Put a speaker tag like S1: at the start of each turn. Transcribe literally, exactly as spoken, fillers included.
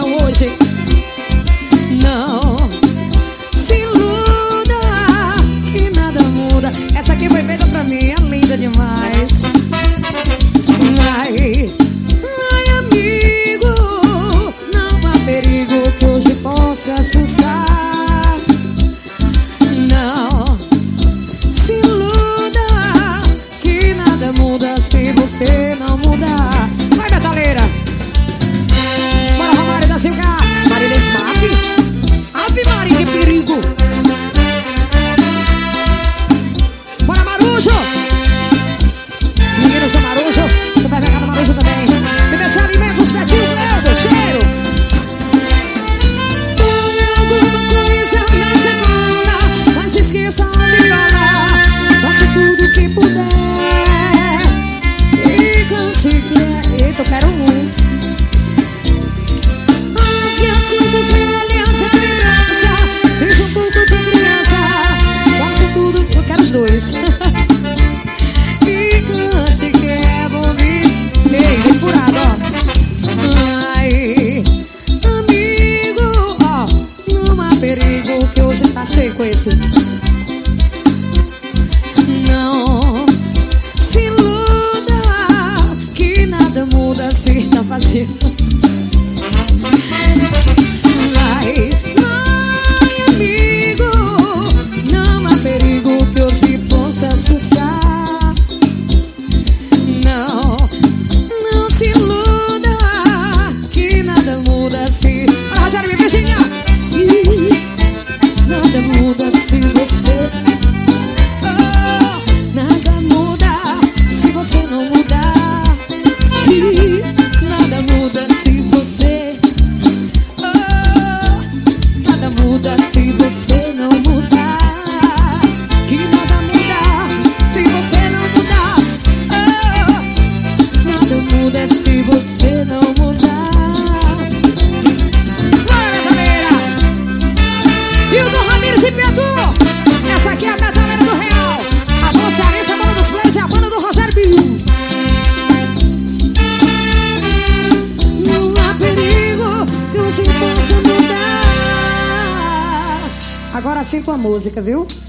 S1: não hoje. Não se iluda que nada muda. Essa aqui foi feita pra mim, é linda demais. Ai, ai amigo, não há perigo que hoje possa assustar. Não se iluda que nada muda se você não mudar. Vai, metaleira. Bora, Romário da Silva. Marília Smap. Ave Maria, que perigo. Bora, Marujo. Os meninos do Marujo. Supermercado Marujo também. B B C Alimentos, Betinho, Cleudo, cheiro. Alguma coisa na semana, mas esqueça de olhar. Faça tudo que puder e cante que é. Eita, eu quero um. As minhas coisas velhas, a lembrança, seja um pouco de criança. Faça tudo, eu quero os dois. E cante que é bom vir. Ei, vem furado, ó. Ai, amigo, ó, não há perigo que hoje tá seco esse. Não se iluda que nada muda se tá fazendo. Ai, ai, amigo, não há perigo que hoje possa assustar. Não, não se iluda que nada muda se... Olha, Rogério e Virgínia. Nada muda se você... Oh, nada muda se você não mudar. Nada muda se você... Oh, nada muda se você não mudar. Que nada muda se você não mudar. Oh, nada muda se você não mudar. Bora, metaleira! E o do Ramires e Pedro. Essa aqui é a metaleira do Real. A banda cearense, a banda dos Plays e a banda do Rogério Bill. Não há perigo que hoje possa mudar. Agora sim com a música, viu?